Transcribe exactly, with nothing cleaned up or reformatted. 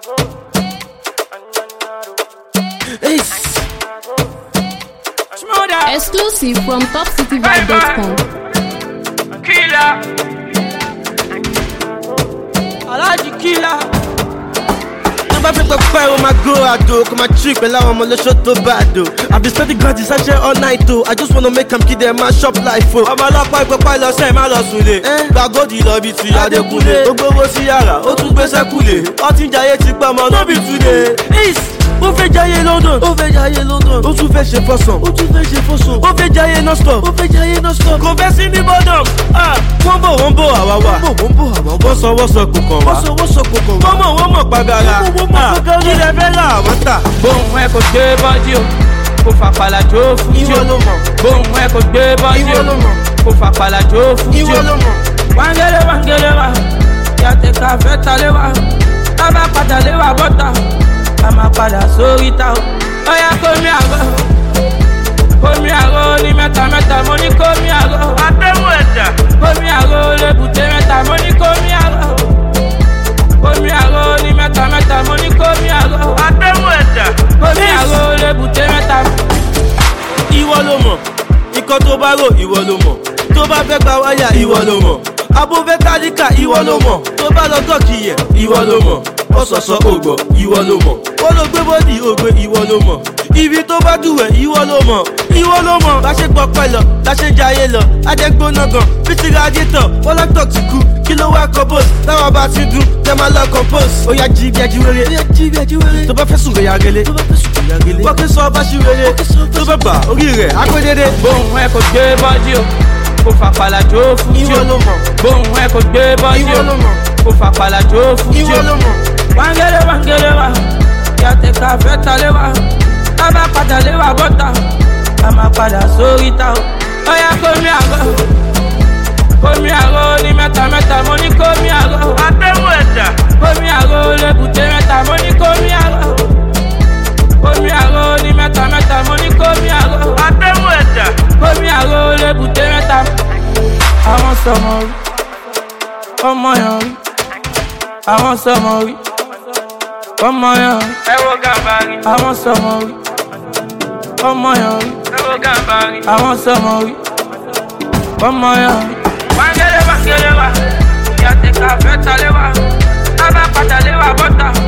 Exclusive from top city vibe dot com. Killer. Alaji killer. Never pick up fire with my girl, I do. Come my trick, allow I'm on the shot to bad do. I've been studying gratis, I share all night too. I just wanna make them kid them my shop life for. I'm a lock pipe, pipe, lost time, I lost with it. Gago di lobby to ya de kule. Ogbo wo si yara, o tún gbèsè kule. Ọtí jayé ti pa mọ́, no be today. East. Ó fẹ́ jayé London, ó fẹ́ jayé London. Ó tún fẹ́ ṣe fọ́sàn, ó tún fẹ́ ṣe fọ́sàn. Ó fẹ́ jayé non-stop, ó fẹ́ jayé non-stop. Kò fẹ́ sí ní bọ́dọ̀m, ah, wọ́n bọ̀ wọ́n bọ̀ àwa wà. Wọ́n bọ̀ wọ́n bọ̀ àwa wà. Wọ́n sọ wọ́n sọ kò kàn wá. Wọ́n sọ wọ́n sọ kò kàn wá. Wọ́n mọ̀ wọ́n mọ̀ pàgàrà. Wọ́n mọ̀ pàgàrà. Kí lẹ fẹ́ là wọ́n tà. Bóun ẹ kò gbé bọ́dí o, kò fàpàlà jó fún jí o. Ìwọ ló mọ̀. Bóun ẹ kò gbé bọ́dí o, Ìwọ ló mọ̀. kò fàpàlà jó fún jí o. Ìwọ ló mọ̀. Wangele wangele wa, yàtẹ̀ ká fẹ́ talé wa. Tábà padà lé wa bọ́tà, a máa padà sórí ta o. Ọ̀yá kómi àgọ́, kómi àgọ́ ní mẹ́ta mẹ́ta, mo ní kómi àgọ́. Àtẹ̀wò ẹ̀dá. Kómi àgọ́ lébùté mẹ́ta, mo ní kómi àgọ́. Kómi àgọ́ ní mẹ́ta mẹ́ta, mo ní kómi àgọ́. Àtẹ̀wò ẹ̀dá. Kómi àgọ́ lébùté mẹ́ta. Ìwọ ló mọ̀, ikọ̀ tó bá rò ìwọ ló mọ̀, tó bá fẹ́ gba wáyà ìwọ ló mọ̀, abó fẹ́ kálíkà ìwọ ló mọ̀, tó bá lọ tọ́kì yẹ ìwọ ló mọ̀, ọ̀sọ̀ọ̀sọ̀ ògbọ̀ ìwọ ló mọ̀, ó ló gbé bọ́dì ògbé ìwọ ló mọ̀, ibi tó bá dùwẹ̀ ìwọ ló mọ̀, ìwọ ló mọ̀, bá ṣe gbọ́ pẹ́ lọ, bá ṣe jayé lọ, ajẹ́gbóná gan, bísí radiator, bọ́láktọ̀ ti kú, kí ló wá compose, táwọn bá ti dùn, tẹ́ máa lọ compose, ó yá jí bí ẹjí wéré, ó yá jí bí ẹjí wéré, tó bá fẹ́ sùn rẹ̀ yagele, tó bá fẹ́ sùn rẹ̀ yagele, wọ́n kí sọ bá ṣí wéré, tó bá bà orí rẹ̀ agbẹ́dẹ́dẹ́. Bóun ẹ kò gbé bọ́dí o, kò fàpàlà jó fún jí o. Ìwọ ló mọ̀. Bóun ẹ kò gbé bọ́dí Ìwọ o, ló mọ̀. kò fàpàlà jó fún jí Ìwọ o. ló mọ̀. Wangele wangele wa, yàtẹ̀ ká fẹ́ talé wa. Tábà padà lé wa bọ́tà, a máa padà sórí ta o. Ọ̀yá kómi àgọ́, kómi àgọ́ ní mẹ́ta mẹ́ta, mo ní kómi àgọ́. Àtẹ̀wò ẹ̀dá. Kómi àgọ́ lébùté mẹ́ta, mo ní kómi àgọ́. Kómi àgọ́ ní mẹ́ta mẹ́ta, mo ní kómi àgọ́. Àtẹ̀wò ẹ̀dá. Kómi àgọ́ lébùté mẹ́ta. Àwọn sọmọ rí, ọmọ yàn rí. Àwọn sọmọ rí, ọmọ yàn rí. Ẹ wo gàmbàrí. Àwọn sọmọ rí, ọmọ yàn rí. Ẹ wo gàmbàrí. Àwọn sọmọ rí, ọmọ yàn rí. Wangele wangele wa, yàtẹ̀ ká fẹ́ talé wa. Tábà padà lé wa bọ́tà,